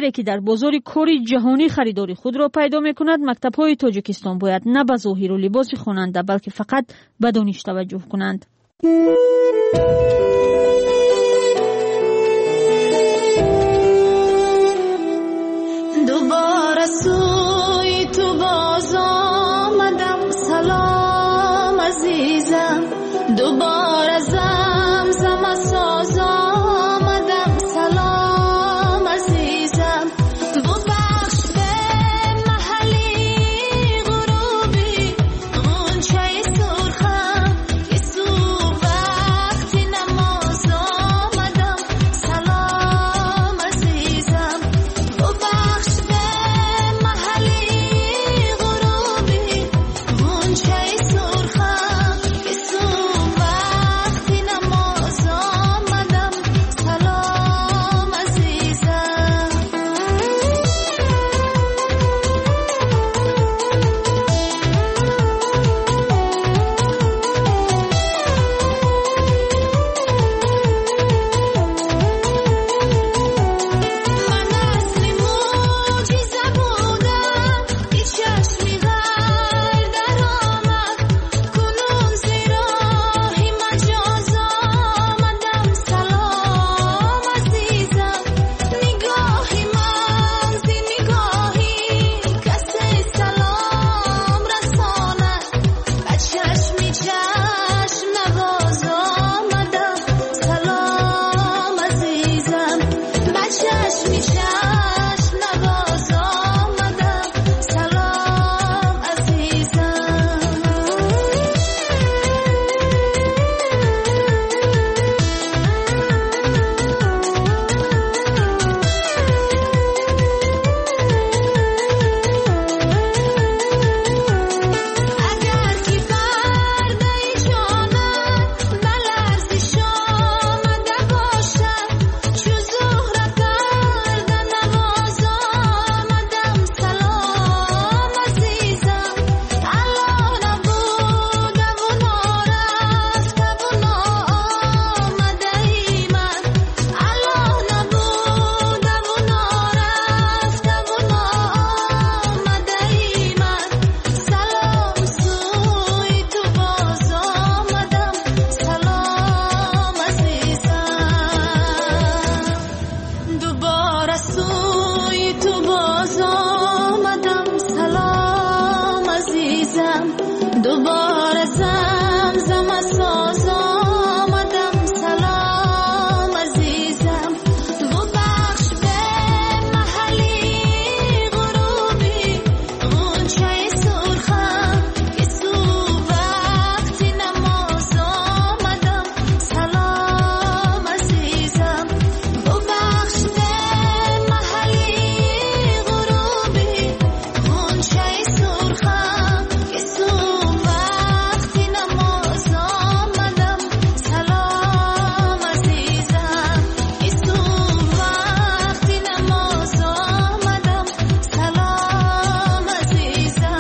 محلی که در بازار کار جهانی خریداری خود را پیدا می‌کند، مکتب‌های تاجیکستان باید نه به ظاهر و لباس خواننده بلکه فقط به دانش توجه کنند. دوباره سوی تو باز آمدم، سلام عزیزم. دوباره زمزم ساز آمدم، سلام عزیزم. و بخش به محلی غروبی غنچه سرخم که سو وقتی نماز آمدم، سلام عزیزم. و بخش به محلی غروبی غنچه سرخم که سو وقتی نماز آمدم، سلام عزیزم. من اصلی معجزه بودم که چشمی غر در آمد، کنون زیراهی مجاز آمدم، سلام عزیزم. نگاهی من زی نگاهی کسی سلام رساند، به چشمی چشم نواز آمدم، سلام عزیزم. به چشمی چشم نواز آمدم، سلام عزیزم. اگر کی پرده جانم به لرزش آمده باشد، چو زهره پرده نواز آمدم، سلام عزیزم. الا نبوده و نارفته و ناآمده ای من، الا نبوده و نارفته و ناآمده ای من. سلام سوی تو باز آمدم، سلام عزیزم. دوباره سوی تو باز آمدم، سلام عزیزم. دوباره زمزم ساز آمدم، سلام عزیزم. و بخش به محلی غروبی غنچه سرخم که سو وقتی نماز آمدم، سلام عزیزم. و بخش به محلی غروبی غنچه سرخم که سو وقتی نماز آمدم، سلام عزیزم. که سو وقتی نماز آمدم، سلام عزیزم.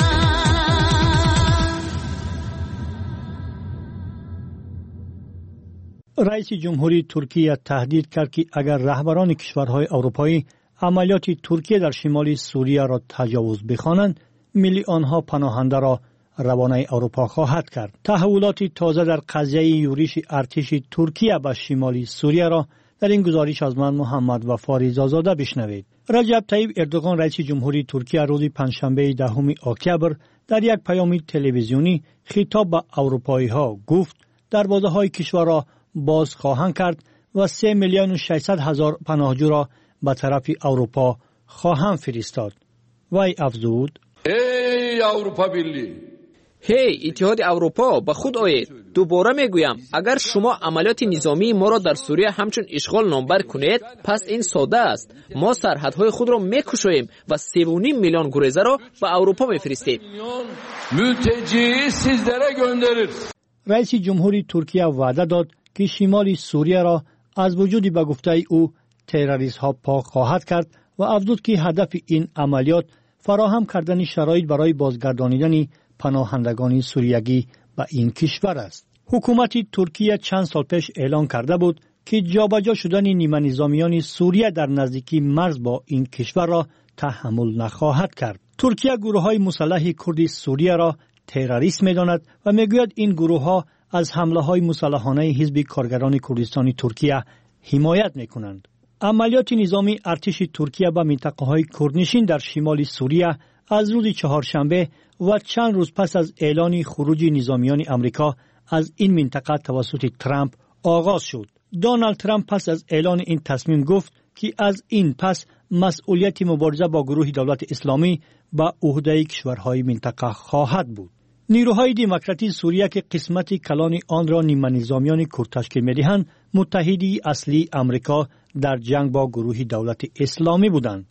رئیس جمهوری ترکیه تهدید کرد که اگر رهبران کشورهای اروپایی عملیات ترکیه در شمال سوریه را تجاوز بخوانند، میلیون‌ها پناهنده را روانه اروپا خواهد کرد. تحولات تازه در قضیه یورش ارتش ترکیه به شمال سوریه را در این گزارش از من محمد وفا رضازاده بشنوید. رجب طیب اردوغان رئیس جمهوری ترکیه روز پنجشنبه 10 اکتبر در یک پیام تلویزیونی خطاب به اروپایی‌ها گفت دروازه‌های کشور را باز خواهند کرد و 3,600,000 پناهجو را به طرف اروپا خواهند فرستاد. وی افزود: ای اروپا بیلی، هی اتحاد اروپا، به خود آیید. دوباره میگویم اگر شما عملیات نظامی ما را در سوریه همچون اشغال نامبر کنید، پس این ساده است. ما سرحدهای خود را میکشیم و 3.5 میلیون گریزه را به اروپا میفرستیم. mülteciyi sizlere göndeririz. رئیس جمهوری ترکیه وعده داد که شمال سوریه را از وجود به گفته او تروریست ها پاک خواهد کرد و افزود که هدف این عملیات فراهم کردن شرایط برای بازگردانیدن پناهندگان سوریگی به این کشور است. حکومت ترکیه چند سال پیش اعلان کرده بود که جابجا شدن نیمه نظامیان سوریه در نزدیکی مرز با این کشور را تحمل نخواهد کرد. ترکیه گروه‌های مسلح کرد سوریه را تروریست می‌داند و می‌گوید این گروه‌ها از حمله‌های مسلحانه حزب کارگران کردستانی ترکیه حمایت می‌کنند. عملیات نظامی ارتش ترکیه به منطقه‌های کردنشین در شمال سوریه از روز چهارشنبه و چند روز پس از اعلان خروج نظامیان آمریکا از این منطقه توسط ترامپ آغاز شد. دونالد ترامپ پس از اعلان این تصمیم گفت که از این پس مسئولیت مبارزه با گروه دولت اسلامی به عهده کشورهای منطقه خواهد بود. نیروهای دموکراتی سوریه که قسمت کلان آن را نیمه نظامیان کرد تشکیل می‌دهند، متحدی اصلی آمریکا در جنگ با گروه دولت اسلامی بودند.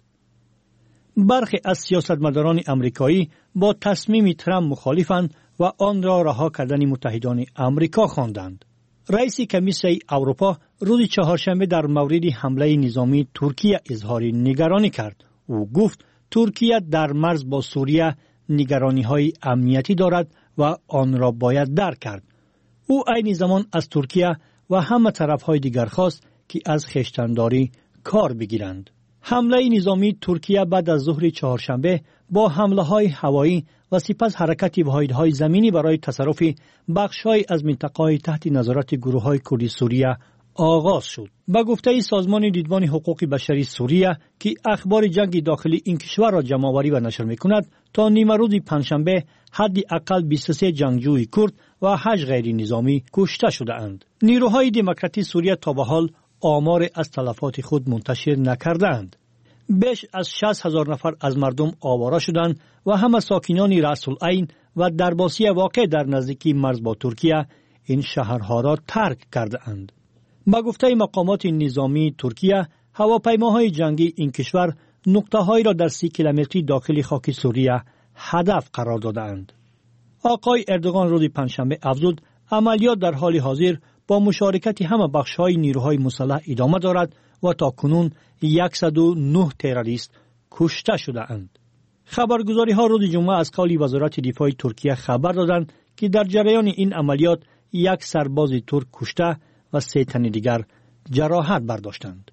برخی از سیاستمداران آمریکایی با تصمیم ترامپ مخالفند و آن را رها کردن متحدان آمریکا خواندند. رئیس کمیسیون اروپا روز چهارشنبه در مورد حمله نظامی ترکیه اظهار نگرانی کرد. او گفت ترکیه در مرز با سوریه نگرانی‌های امنیتی دارد و آن را باید درک کرد. او عین زمان از ترکیه و همه طرف‌های دیگر خواست که از خویشتن‌داری کار بگیرند. حمله نظامی ترکیه بعد از ظهر چهارشنبه با حمله‌های هوایی و سپس حرکت واحدهای زمینی برای تصرف بخش‌های از منطقه‌های تحت نظارت گروه‌های کردی سوریه آغاز شد. به گفته سازمان دیدبان حقوق بشری سوریه که اخبار جنگ داخلی این کشور را جمع‌آوری و نشر می‌کند، تا نیمه روز پنجشنبه حداقل 23 جنگجوی کرد و 8 غیر نظامی کشته شده‌اند. نیروهای دموکراتی سوریه تا به حال آمار از تلفات خود منتشر نکردند. بیش از 60,000 نفر از مردم آواره شدند و همه ساکنان رأس العین و درباسی واقع در نزدیکی مرز با ترکیه این شهرها را ترک کردند. با گفته مقامات نظامی ترکیه، هواپیماهای جنگی این کشور نقطه‌هایی را در 30 کیلومتری داخل خاک سوریه هدف قرار دادند. آقای اردوغان روز پنجشنبه افزود عملیات در حال حاضر با مشارکت همه بخش‌های نیروهای مسلح ادامه دارد و تا کنون 109 تروریست کشته شده‌اند. خبرگزاری‌ها روز جمعه از قول وزارت دفاع ترکیه خبر دادند که در جریان این عملیات 1 سرباز ترک کشته و 3 تن دیگر جراحت برداشتند.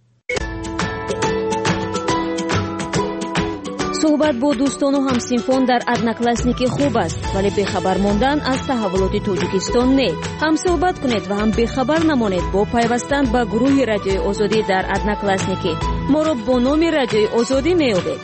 صحبت با دوستان و همسینفون در ادناکلاسنیکی خوب است، ولی بخبر ماندن از تحولات تاجیکستان نه. هم صحبت کنید و هم بخبر نمانید با پیوستن به گروه رادیوی آزادی در ادناکلاسنیکی. ما را با نام رادیوی آزادی میابید.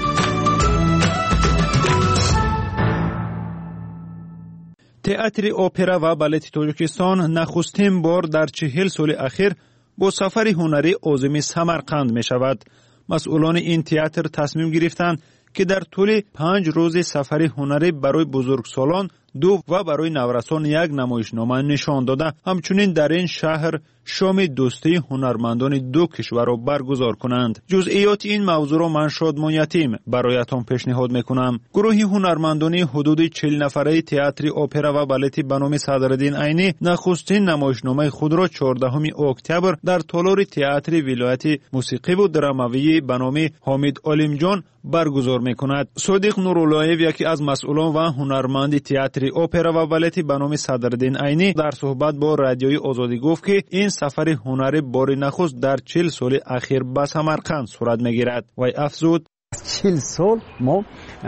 تئاتر اپرا و بالت تاجیکستان نخستین بار در 40 سال اخیر با سفر هنری عازم سمرقند می شود. مسئولان این تئاتر تصمیم گرفتند که در طول 5 روز سفر هنری برای بزرگسالان 2 و برای نورسان 1 نمایشنامه نشان داده، همچنین در این شهر شام دوستی هنرمندان 2 کشور را برگزار کنند. جزئیات این موضوع را من شادمان یتیم برایتان پیشنهاد میکنم. گروه هنرمندان حدود 40 نفره تئاتر اپرا و بالت به نام صدرالدین عینی نخستین نمایشنامه خود را 14 اکتبر در تالار تئاتر ولایت موسیقی و دراموی به نام حامد عالمجان برگزار میکند. صادق نوراللهیو، یکی از مسئولان و هنرمند تئاتر اپرا و بالت به نام صدرالدین عینی، در صحبت با رادیوی آزادی گفت که این سفر هنری بار نخست در 40 سال اخیر به سمرقند صورت میگیرد و افزود 40 سال ما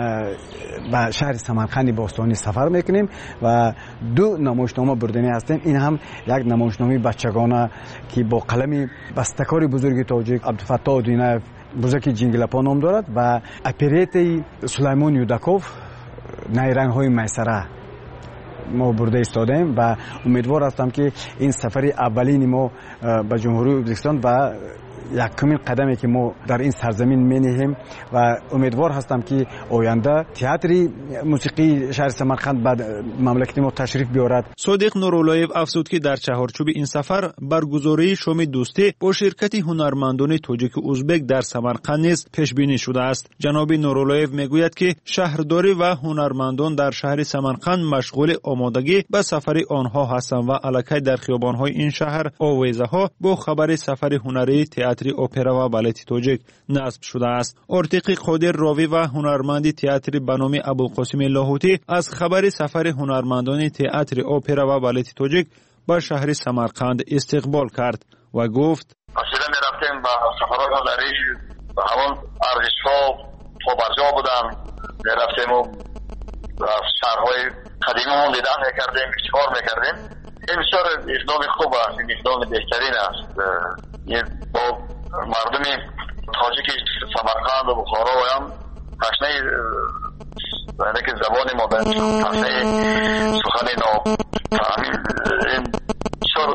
به شهر سمرقند باستانی سفر میکنیم و 2 نمایشنامه بردنی هستیم. این هم یک نمایشنامه بچگانه که با قلم بسته‌کار بزرگ تاجیک عبدالفتاح دینایف بزرگ جنگلپا نام دارد و اپرت سلیمان یوداکوف نیرنگ های میسره ما برده ایستادیم و امیدوار هستم که این سفر اولین ما به جمهوری ازبکستان و یکمین قدمی که ما در این سرزمین می‌نهیم و امیدوار هستم که آینده تئاتر موسیقی شهر سمرقند بعد مملکت ما تشریف بیارد. صادق نوراللهیو افزود که در چهارچوب این سفر برگزاری شام دوستی با شرکت هنرمندان تاجیک و ازبک در سمرقند نیز پیش بینی شده است. جناب نوراللهیو میگوید که شهرداری و هنرمندان در شهر سمرقند مشغول آمادگی به سفر آنها هستند و الکی در خیابان‌های این شهر آویزه‌ها با خبر سفر هنری تئاتر اپرا و بالت تاجیک نصب شده است. ارتقی قادر راوی و هنرمند تئاتر به نام ابوالقاسم لاهوتی از خبر سفر هنرمندان تئاتر اپرا و بالت تاجیک به شهر سمرقند استقبال کرد. و گفت اصلا میرفتیم با سفرهای هنری و همون ارزش‌ها پابرجا بودن، میرفتیم و شهرهای قدیمی دیدن میکردیم، چیکار میکردیم. این بسیار اقدام خوب است، این اقدام بهترین است. با مردم تاجیک سمرقند و بخارا و هم تشنه که زبان ما تشنه سخن ناب این بسیار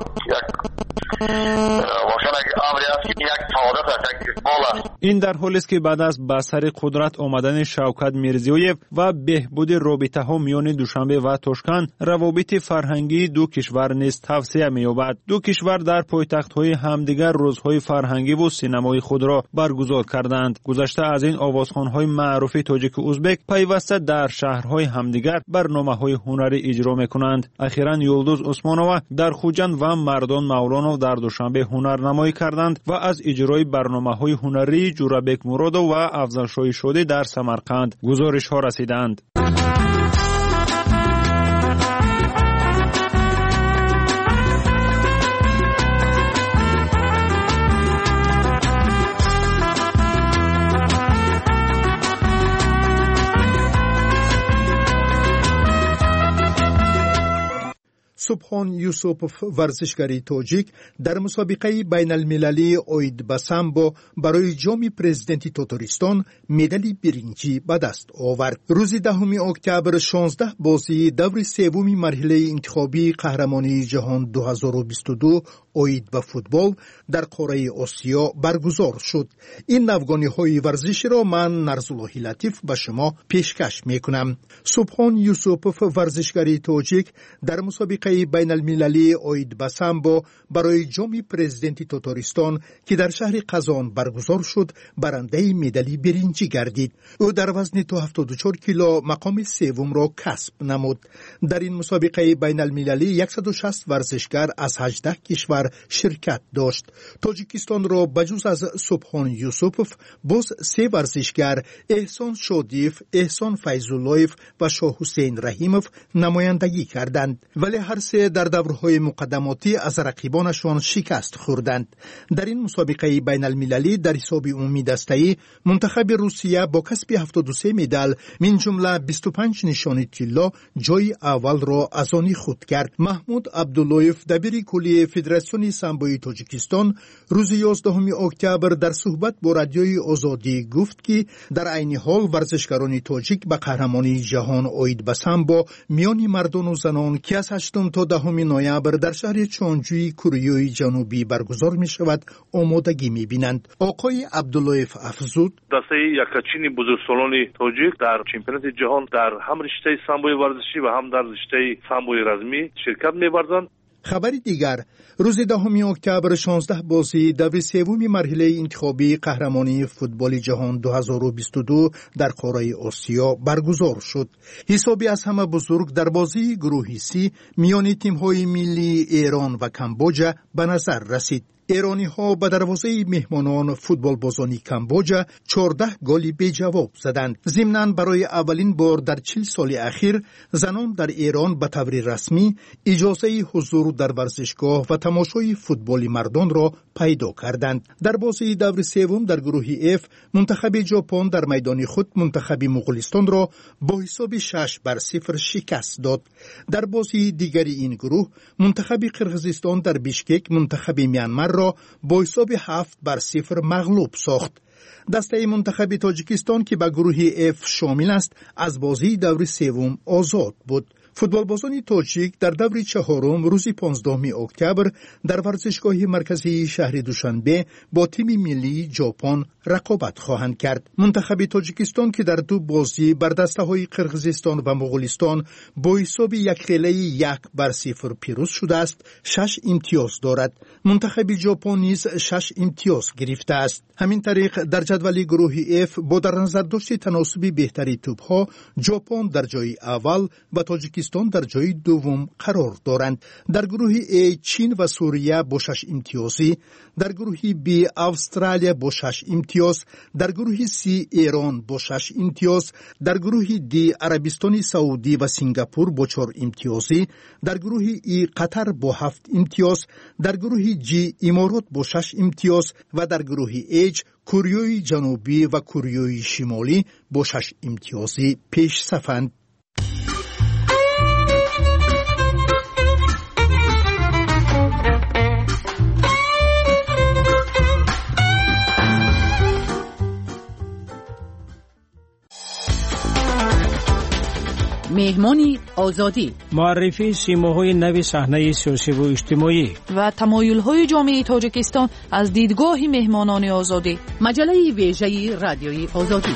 این در حالی است که بعد از به سر قدرت آمدن شوکت میرزیویف و بهبود رابطه ها میان دوشنبه و تاشکند، روابط فرهنگی دو کشور نیز توسعه می‌یابد. دو کشور در پایتخت‌های همدیگر روزهای فرهنگی و سینمایی خود را برگزار کردند. گذشته از این آوازخوان‌های معروف تاجیک و ازبک پیوسته در شهرهای همدیگر برنامه‌های هنری اجرا می‌کنند. اخیراً یلدوز عثمانова در خوجند و مردان مولانov در دوشنبه هنرنمایی کردند و از اجرای برنامه‌های هنری جورابک مرادov و افضل شاهی در سمرقند گزارش‌ها رسیدند. سبحان یوسوپوف ورزشکاری تاجیک در مسابقه بین المللی اوید به سامبو برای جام پرزیدنتی تاتارستان مدال برنجی به دست آورد. روز 10 اکتبر 16 بازی دور سوم مرحله انتخابی قهرمانی جهان 2022 اوید به فوتبال در قاره آسیا برگزار شد. این نوگانی‌های ورزشی را من نرزالله لطیف به شما پیشکش می‌کنم. سبحان یوسوپوف ورزشکاری تاجیک در مسابقه بین المللی اوید به سامبو برای جام پرزیدنتی تاتارستان که در شهر قزان برگزار شد برنده مدال برنجی گردید. او در وزن تا 74 کیلو مقام سوم را کسب نمود. در این مسابقه بین المللی 160 ورزشکار از 18 کشور شرکت داشت. تاجیکستان را بجز از سبحان یوسوپوف باز 3 ورزشکار احسان شادیف، احسان فیض‌اللهیف و شاه حسین رحیموف نمایندگی کردند، ولی هر سه در دورهای مقدماتی از رقیبانشان شکست خوردند. در این مسابقه بین المللی در حساب عمومی دسته‌ای منتخب روسیه با کسب 73 مدال من جمله 25 نشان طلا جای اول را از آن خود کرد. محمود عبداللهیف دبیر کلی فدراسیون سامبوی تاجیکستان روز 11 اکتبر در صحبت با رادیوی آزادی گفت که در عین حال ورزشکاران تاجیک به قهرمانی جهان اوید به سامبو میان مردان و زنان که از 8 تا 10 نوامبر در شهر چانجوی کره جنوبی برگزار می شود آمادگی می بینند. آقای عبداللهیف افزود دسته یکاچین بزرگسالان تاجیک در چمپیونات جهان در هم رشته سامبوی ورزشی و هم در رشته سامبوی رزمی شرکت می ورزند. خبر دیگر روز 10 اکتبر 16 بازی دور سوم مرحله انتخابی قهرمانی فوتبال جهان 2022 در قاره آسیا برگزار شد. حسابی از همه بزرگ در بازی گروهی سی میان تیم‌های ملی ایران و کامبوجا به نظر رسید. ایرانی ها به دروازه مهمانان فوتبال بازان کامبوجا 14 گل بی جواب زدند. ضمناً برای اولین بار در 40 سال اخیر زنان در ایران به طور رسمی اجازه حضور در ورزشگاه و تماشای فوتبال مردان را پیدا کردند. در بازی دور سوم در گروه F منتخب ژاپن در میدان خود منتخب مغولستان را با حساب 6-0 شکست داد. در بازی دیگری این گروه منتخب قرقیزستان در بیشکک منتخب میانمار را با حساب 7-0 مغلوب ساخت. دسته منتخب تاجیکستان که به گروه F شامل است از بازی دور سوم آزاد بود. فوتبال بازان تاجیک در دور چهارم روز 15 اکتبر در ورزشگاه مرکزی شهر دوشنبه با تیم ملی ژاپن رقابت خواهند کرد. منتخب تاجیکستان که در 2 بازی بر دسته‌های قرقیزستان و مغولستان با حساب 1-0 پیروز شده است 6 امتیاز دارد. منتخب ژاپن نیز 6 امتیاز گرفته است. همین طریق در جدول گروه F با در نظر داشت تناسب بهتری توپ‌ها ژاپن در جای اول و تاجیکستان توجیکستان در جای دوم قرار دارند. در گروه A چین و سوریه با 6 امتیازی، در گروه B استرالیا با 6 امتیاز، در گروه C ایران با 6 امتیاز، در گروه D عربستان سعودی و سنگاپور با 4 امتیازی، در گروه E قطر با 7 امتیاز، در گروه G امارات با 6 امتیاز و در گروه H کره جنوبی و کره شمالی با 6 امتیازی پیش صفند. مهمانی آزادی، معرفی سیماهای نو صحنه سیاسی و اجتماعی و تمایل‌های جامعه تاجیکستان از دیدگاه مهمانان آزادی. مجله ویژه رادیوی آزادی.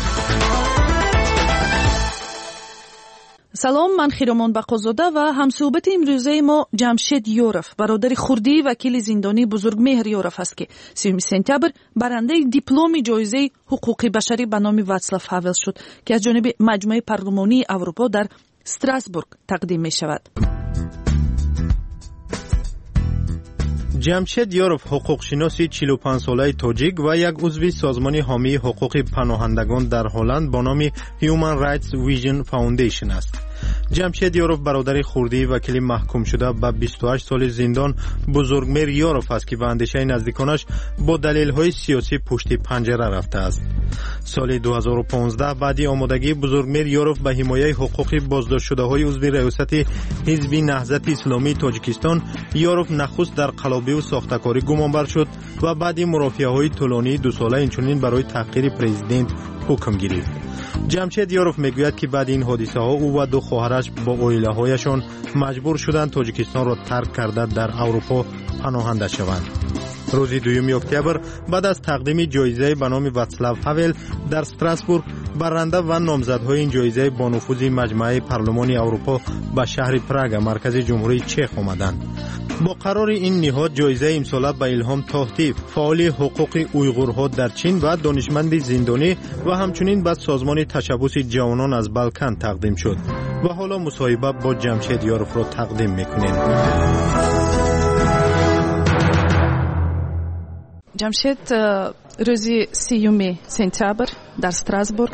سلام، من خیرامان بقازاده و همصحبت امروزه ما جمشید یورف، برادر خردی وکیل زندانی بزرگمهر یورف است که 30 سپتامبر برنده دیپلم جایزه حقوق بشری به نام واتسلاو هاول شد که از جانب مجمع پارلمانی اروپا در استراسبورگ تقدیم می شود. جمشید یورف حقوقشناسی 45 ساله تاجیک و یک عضو سازمان حامی حقوق پناهندگان در هلند با نام Human Rights Vision Foundation است. جمشید یورف برادر خردی وکیل محکوم شده به 28 سال زندان بزرگمهر یورف است که به اندیشه نزدیکانش با دلایل سیاسی پشت پنجره رفته است. سال 2015 بعد آمادگی بزرگمهر یورف به حمایت حقوق بازداشت شده های عضو ریاست حزب نهضت اسلامی تاجیکستان، یورف نخست در قلابی و ساختکاری گمانبر شد و بعد مرافعه های طولانی 2 ساله اینچنین برای تحقیر پرزیدنت حکم گرفت. جمشید یورف میگوید که بعد این حادثه ها او و 2 خواهرش با عائله هایشان مجبور شدند تاجیکستان را ترک کرده در اروپا پناهنده شوند. روز 2 اکتبر بعد از تقدیم جایزه به نام واتسلاو هاول در استراسبورگ، برنده و نامزدهای این جایزه با نفوذ مجمع پارلمان اروپا به شهر پراگ مرکز جمهوری چک آمدند. با قرار این نهاد جایزه امسال به الهام تاهتی، فعال حقوق اویغورها در چین و دانشمند زندانی و همچنین به سازمان تشبث جوانان از بالکان تقدیم شد و حالا مصاحبه با جمشید یورف را تقدیم میکنیم. جمشید، روز 30 سپتامبر در استراسبورگ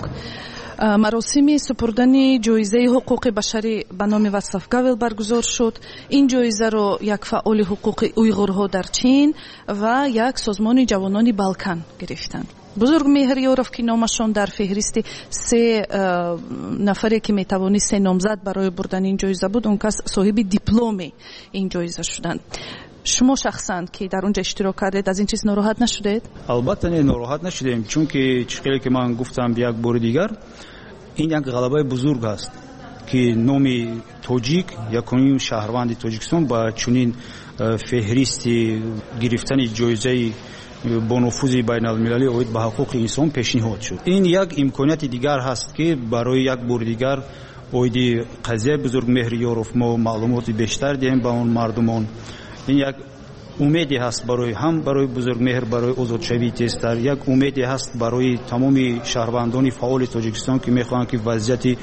مراسم سپردن جایزه حقوق بشری به نام واتسلاو هاول برگزار شد. این جایزه را یک فعال حقوق اویغورها در چین و یک سازمان جوانان بالکان گرفتند. بزرگمهر یورف که نامشان در فهرست 3 نفری که میتوانست 3 نامزد برای بردن این جایزه بود، اون کس صاحب دیپلم این جایزه شدند. شما شخصا که در اونجا اشتراک کردید از این چیز ناراحت نشدید؟ البته ناراحت نشدیم، چون که چیزی که من گفتم یک بار دیگر، این یک غلبه بزرگ است که نام تاجیک یکمین شهروند تاجیکستان با چنین فهرست گرفتن جایزه با نفوذ بین المللی اوید به حقوق انسان پیشنهاد شد. این یک امکانیت دیگر هست که برای یک بار دیگر اوید قضیه بزرگمهر یورف ما معلومات بیشتر دهیم به اون مردمان. این یک امیدی هست برای بزرگمهر، برای آزادشوی تستر، یک امیدی هست برای تمام شهروندان فعال تاجیکستان که میخواهند که وضعیت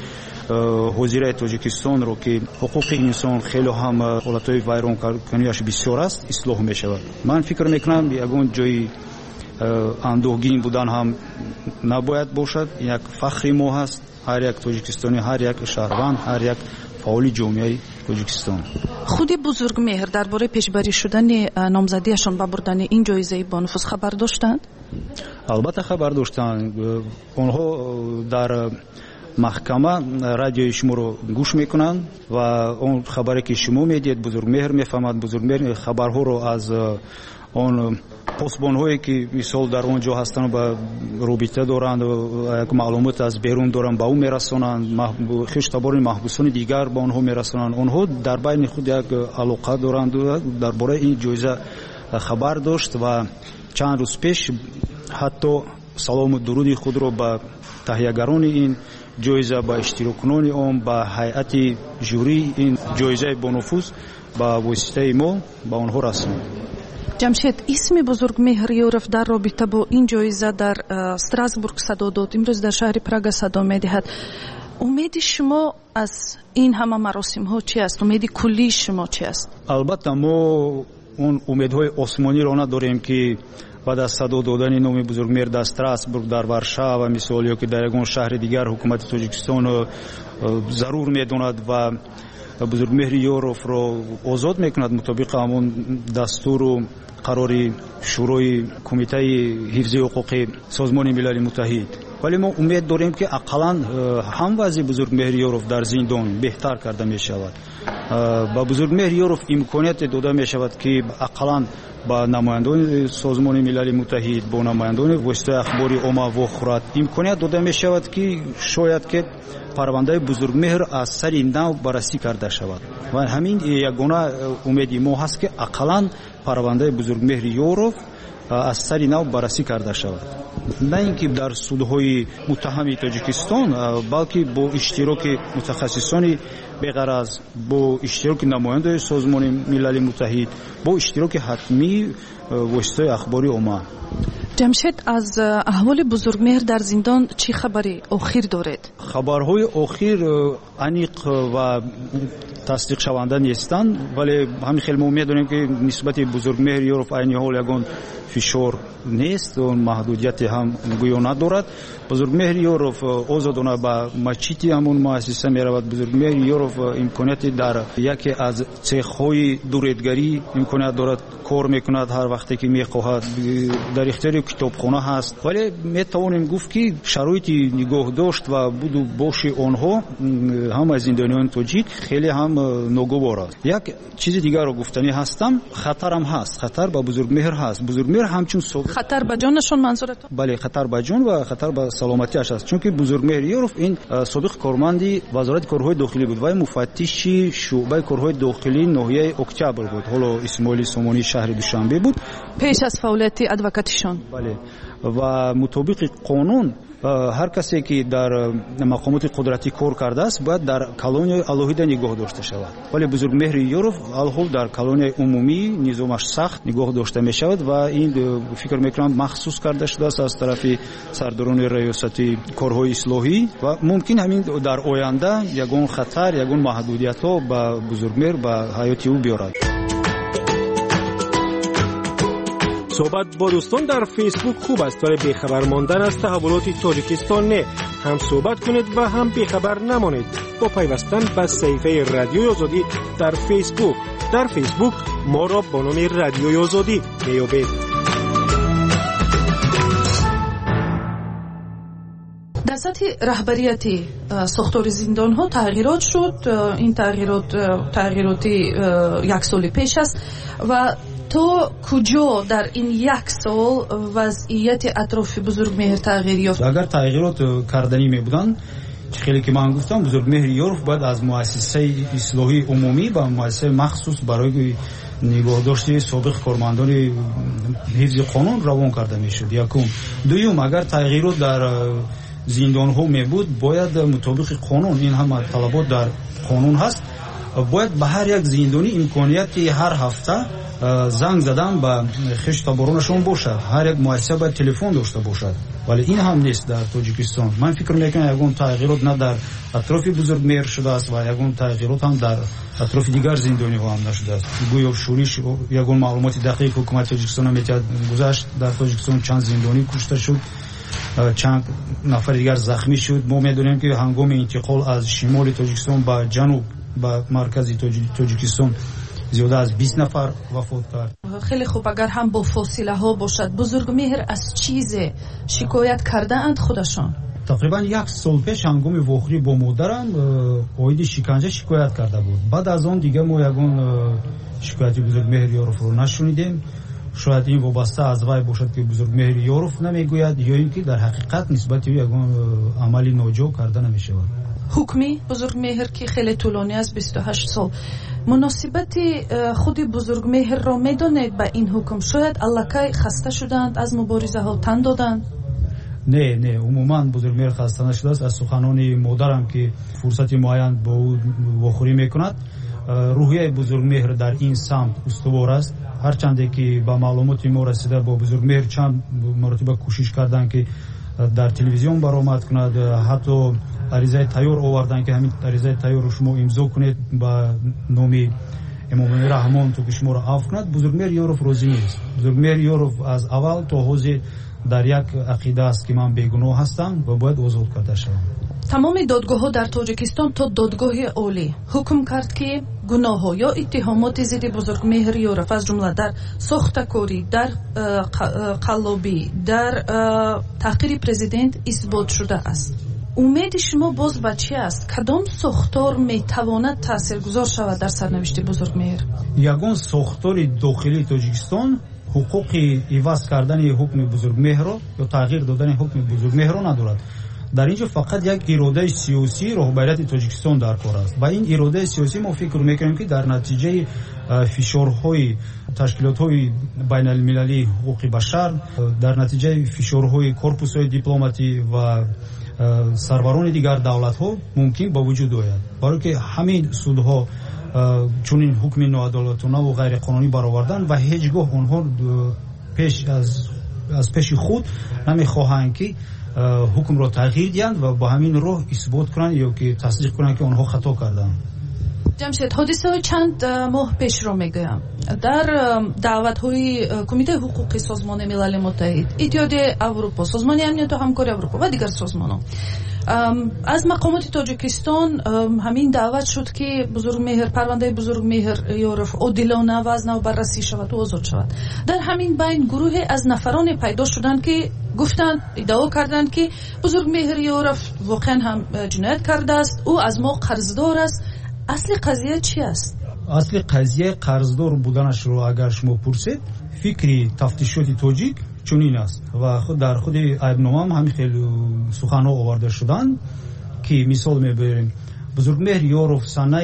حاضر تاجیکستان رو که حقوق انسان خیلی هم حالتهای ویران کنیش بسیار است اصلاح می شود. من فکر میکنم یگان جای اندوهگین بودن هم نباید باشد. یک فخر ما هست، هر یک تاجیکستانی، هر یک شهروند، هر یک فعال جامعه تاجیکستان. خود بزرگمهر درباره پیشبری شدن نامزدیشان به بردن این جایزه با نفوذ خبر داشتند؟ البته خبر داشتند. آنها در محکمه رادیوی شما رو گوش میکنند و اون خبری که شما میدید بزرگمهر میفهمد. بزرگمهر خبرها رو از اون پاسبان‌هایی که مثال در اونجا هستن و رابطه دارند و یک معلومات از بیرون دارند به اون میرسونند. خیشتبار محبوسان دیگر به اونها میرسونند. اونها در بین خود یک علاقه دارند و درباره این جایزه خبر داشت و چند روز پیش حتی سلام و درود خود رو به تهیه‌گران این جایزه، به اشتراکنان آن، به هیئت جوری این جایزه با نفوذ به واسطه ما به آنها رساند. جمشید، اسم بزرگمهر یورف در رابطه با این جایزه در استراسبورگ صدا داد، امروز در شهر پراگ صدا می‌دهد. امید شما از این همه مراسم ها چی است؟ امید کلی شما چی است؟ البته ما اون امیدهای آسمانی را نداریم که بعد از صدا دادن نام بزرگمهر در استراسبورگ در ورشا و مثال یا که در یگان شهر دیگر حکومت تاجیکستان ضرور میداند و بزرگمهر یوروف را آزاد میکند مطابق همون دستور و قرار شورای کمیته حفظ حقوق سازمان ملل متحد. ولی ما امید داریم که اقلا هم وضع بزرگمهر یوروف در زندان بهتر کرده می شود. با بزرگمهر یوروف امکانیت داده می شود که اقلا با نمایندگان سازمان ملل متحد با نمایندگان واسطه اخباری عامه و خورد امکانیت داده می شود که شاید که پرونده بزرگمهر از سر نو بررسی کرده شود و همین یگانه امیدی ما هست که اقلا پرونده بزرگمهر یوروف از سر نو بررسی کرده شود، نه اینکه در سودهای متهم تاجیکستان بلکه با اشتراک متخصصان بغرض، با اشتراک نماینده سازمان ملل متحد، با اشتراک حتمی واسطه اخباری عامه. جمشید از احوال بزرگمهر در زندان چی خبری آخر دارید؟ خبرهای آخر انیق و تصدیق شونده نیستند، ولی همین خیلی امید داریم که نسبت بزرگمهر یوروف عین حال یگان فشار نیست و محدودیت هم گویا ندارد. بزرگمهر یوروف آزادانه به مچیتی همون مؤسسه می رود. بزرگمهر یوروف امکانیت در یکی از цех‌های دوریدگری امکانیت دارد، کار میکند هر وقتی که میخواهد، در اختیار کتابخانه هست. ولی می توانیم گفت که شرایط نگاه داشت و بود و باش آنها هم از زندانیان تاجیک خیلی هم ناگوار است. یک چیز دیگر رو گفتنی هستم، خطر هم هست، خطر به بزرگمهر هست. بزرگمهر همچون خطر به جانشون منظورتون؟ بله، خطر به جان و خطر به سلامتیش است، چون که بزرگمهر یوروف این سابق کارمندی وزارت کارهای داخلی بود و مفتش شعبه کارهای داخلی ناحیه اکتبر بود، حالا اسماعیل سامانی شهر دوشنبه بود پیش از فعالیت ادوکاتیشون. بله، و مطابق قانون هر کسی که در مقامات قدرتی کار کرده است باید در کالونی الهیده نگاه داشته شود، ولی بزرگمهر یوروف الحال در کالونی عمومی نظامش سخت نگاه داشته می شود و این فکر میکنم مخصوص کرده شده است از طرف سرداران ریاستی کارهای اصلاحی و ممکن همین در آینده یگان خطر، یگان محدودیت ها به بزرگمهر به حیات او بیارد. صحبت با دوستان در فیسبوک خوب است، ولی بیخبر ماندن از تحولات تاجیکستان نه. هم صحبت کنید و هم بیخبر نمانید با پیوستن به صفحه رادیوی آزادی در فیسبوک. در فیسبوک ما را با نام رادیوی آزادی میابید. در سطح رهبریتی ساختار زندان ها تغییرات شد. این تغییرات یک سال پیش است و تو کجا در این یک سال وضعیت اطراف بزرگمهر تغییر یافت؟ اگر تغییرات کردنی می بودند، خیلی که من گفتم بزرگمهر یوروف باید از مؤسسه اصلاحی عمومی به مؤسسه مخصوص برای نگهداشت سابق کارمندان حفظ قانون روان کرده می شد. یکم. دوم، اگر تغییرات در زندان ها می بود باید مطابق قانون، این هم طلبات در قانون هست، باید به هر یک زندانی امکانیت هر هفته زنگ زدن به خشت تابارانشون باشد، هر یک مؤسسه باید تلفن داشته باشد، ولی این هم نیست در تاجیکستان. من فکر میکنم یگان تغییرات نه در اطراف بزرگمهر شده است و یگان تغییرات هم در اطراف دیگر زندانی ها هم نشده است. گویا شوریش یگان معلومات دقیق حکومت تاجیکستان میتواند گذشت در تاجیکستان چند زندانی کشته شد، چند نفر دیگر زخمی شد. ما میدونیم که هنگام انتقال از شمال تاجیکستان به جنوب به مرکز تاجیکستان زیاده از 20 نفر وفات کرد. خیلی خوب، اگر هم با فاصله ها باشد، بزرگمهر از چیز شکایت کرده اند خودشان؟ تقریبا یک سال پیش هنگام واخری با مادرم عاید شکنجه شکایت کرده بود. بعد از آن دیگه ما یگان شکایتی بزرگمهر یوروف رو نشنیدیم. شاید این وابسته از وی باشد که بزرگمهر یوروف نمیگوید یا اینکه در حقیقت نسبت به یگان عملی ناجا کرده نمیشود. حکمی بزرگمهر که خیلی طولانی است، 28 سال، مناسبت خود بزرگمهر را میدانید به این حکم؟ شاید الکی خسته شدند از مبارزه ها، تن دادند؟ نه، عموما بزرگمهر خسته نشده است. از سخنان مادرم که فرصت معین با او واخوری میکند، روحیه بزرگمهر در این سمت استوار است. هرچند که با معلومات ما رسیده با بزرگمهر چند مرتبه کوشش کردند که در تلویزیون برآمد کند، حتی عریضه تیار آوردن که همین عریضه تیار رو شما امضا کنید با نام امام رحمان تو که شما را عفو کند. بزرگمهر یوروف روزی نیست. بزرگمهر یوروف از اول تا حوزه در یک عقیده است که من بیگناه هستم و باید آزاد کرده شوم. تمام دادگاه‌ها در تاجیکستان تا دادگاه عالی حکم کرد که گناه‌ها یا اتهامات ضد بزرگمهر یوروف از جمله در ساختکاری، در قلابی، در تحقیر پرزیدنت اثبات شده است. امید شما باز به چی است؟ کدام ساختار میتواند تاثیرگذار شود در سرنوشت بزرگمهر؟ یگان ساختار داخلی تاجیکستان حقوق عوض کردن حکم بزرگمهر یا تغییر دادن حکم بزرگمهر ندارد. در اینجا فقط یک اراده سیاسی رهبریت تاجیکستان در کار است. با این اراده سیاسی ما فکر میکنیم که در نتیجه فشارهای تشکیلات‌های بین المللی حقوق بشر، در نتیجه فشارهای کورپوس‌های دیپلماتی و سروران دیگر دولت‌ها ممکن با وجود آید. برای که همین سودها چون این حکم ناعادلانه و غیر قانونی برآوردن و هیچگاه آنها پیش از پیش خود نمیخواهند که حکم را تغییر دهند و با همین راه اثبات کنند یا که تصدیق کنند که آنها خطا کردند. جمشید، حادثه چند ماه پیش را میگویم. در دعوت‌های کمیته حقوقی سازمان ملل متحد، اتحاد اروپا، سازمان امنیت و همکاری اروپا و دیگر سازمان‌ها از مقامات تاجیکستان همین دعوت شد که پرونده بزرگمهر یوروف عادلانه و از نو بررسی شود و آزاد شود. در همین بین گروه از نفران پیدا شدند که گفتند، ادعا کردند که بزرگمهر یوروف واقعا هم جنایت کرده است، او از ما قرضدار است. اصل قضیه چی است؟ اصل قضیه قرضدار بودنش رو اگر شما پرسید، فکری تفتیشات تاجیک چنین است و خود در خود ایبنامه هم خیلی سخن‌ها آورده شدن که مثال میبریم بزرگمهر یوروف سنه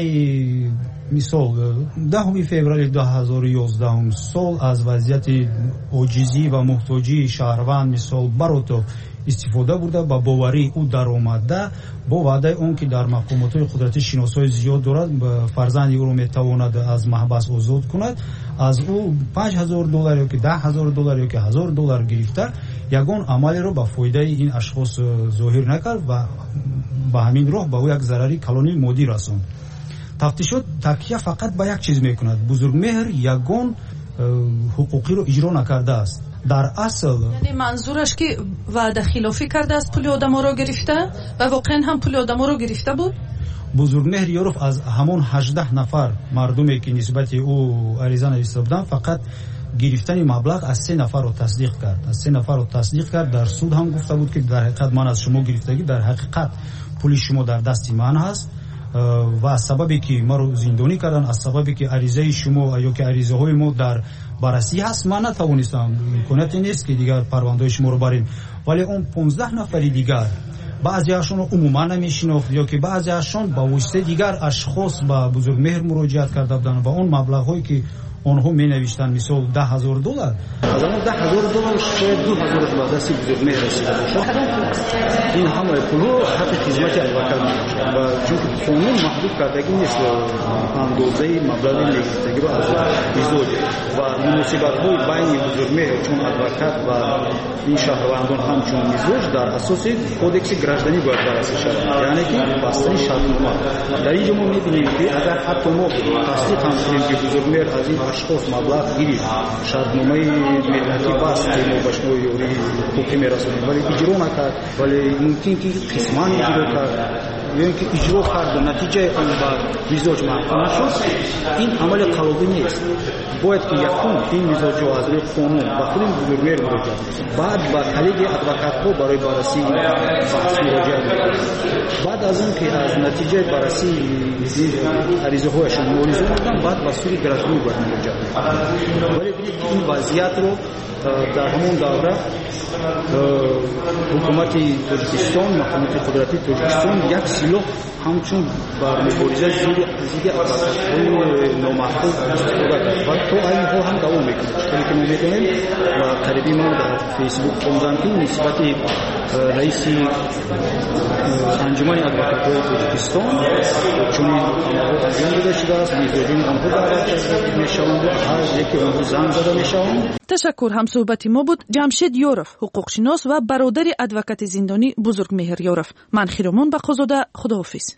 مثال 10 فوریه 2011 سال از وضعیت عاجزی و محتاجی شهروند مثال براتو استفاده بوده، با باوری او در آمده با وعده اون که در مقامات قدرتی شناسای زیاد دارد فرزند او رو میتواند از محبس آزاد کند، از او $5,000 یا که $10,000 یا که $1,000 گرفته یگان عملی رو با فایده این اشخاص ظاهر نکرد و با همین راه با او یک ضرری کلانی مادی رساند. تفتیشات تکیه فقط با یک چیز میکند، بزرگمهر یگان حقوقی رو اجرا نکرده است. در اصل یعنی منظورش که وعده خلافی کرده است، پول آدما رو گرفته و واقعا هم پول آدما رو گرفته بود. بزرگمهر یوروف از همون 18 نفر مردمی که نسبت او عریضه نوشته بودند فقط گرفتن مبلغ از 3 نفر رو تصدیق کرد. از 3 نفر رو تصدیق کرد. در سود هم گفته بود که در حقیقت من از شما گرفتگی، در حقیقت پول شما در دست من هست و از سببی که ما رو زندانی کردن، از سببی که عریضه شما یا که عریضه های ما در بررسی هست من نتوانستم، امکاناتی نیست که دیگر پرونده شما رو بریم. ولی اون 15 نفر دیگر بعضی هاشون رو عموما نمیشناخت یا که بعضی هاشون با واسطه دیگر اشخاص با بزرگمهر مراجعت کرده بودن و اون مبلغ هایی که آنها می نوشتن مثال $10,000 از اون $10,000 شاید $2,000 دست بزرگمهر رسیده باشد. این همه پول حق خدمت الوکل میشه و چون قانون محدود کردگی نیست اندازه مبلغ نگرفتگی رو از ازدواج و مناسبت های بین بزرگمهر چون الوکل و این شهروندان همچون ازدواج در اساس کودکس گراجدانی باید بررسی شود، یعنی که بستن شرطنامه. در اینجا ما میبینیم که اگر حتی ما تصدیق هم کنیم که بزرگمهر از این اشخاص مبلغ گیرید، شرطنامه ملتی بست که ما باشنو یوری حقوقی میرسونیم ولی اجرا نکرد، ولی ممکن که قسمان اجرا کرد یا اینکه اجرا کرد و نتیجه اون با مزاج محکوم شد، این عمل قلبی نیست. باید که یکون این مزاج رو از روی قانون با خود بزرگمهر مراجعه بعد با کلیگ ادوکات ها برای بررسی بحث مراجعه بعد از اون که از نتیجه بررسی عریضه هایشان موریزه کردن بعد با سوری گرفتگی باید مراجعه. ولی بدید که این وضعیت رو در همون دوره حکومت تاجیکستان، مقامات قدرتی تاجیکستان یک سلاح همچون بر مبارزه ضد ادوکات‌های نامحکوم استفاده کرد و تو این حال هم دوام میکنه. چطوری که ما میدونیم و قریبی ما در فیسبوک خوندم که نسبت رئیس انجمن ادوکات‌های تاجیکستان چون آنها انجام داده شده است، میزاجین آنها دعوت میشوند و هر یکی آنها زنگ زده میشوند. تشکر. هم صحبت ما بود جمشید یورف، حقوقشناس و برادر ادوکات زندانی بزرگ مهر یورف. من خیرمان بقازاده، خداحافظ.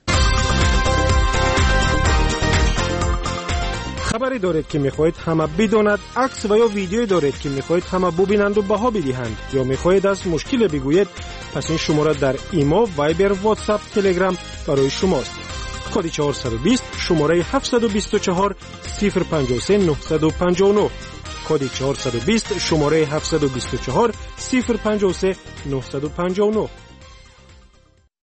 خبری دارید که میخواهید همه بداند، عکس و یا ویدیویی دارید که میخواهید همه ببینند و بها بدهند، یا میخواهید از مشکل بگویید، پس این شماره در ایمو، وایبر، واتساپ، تلگرام برای شماست. کد 420 شماره 724 053 959. کد 420 شماره 724 053 959.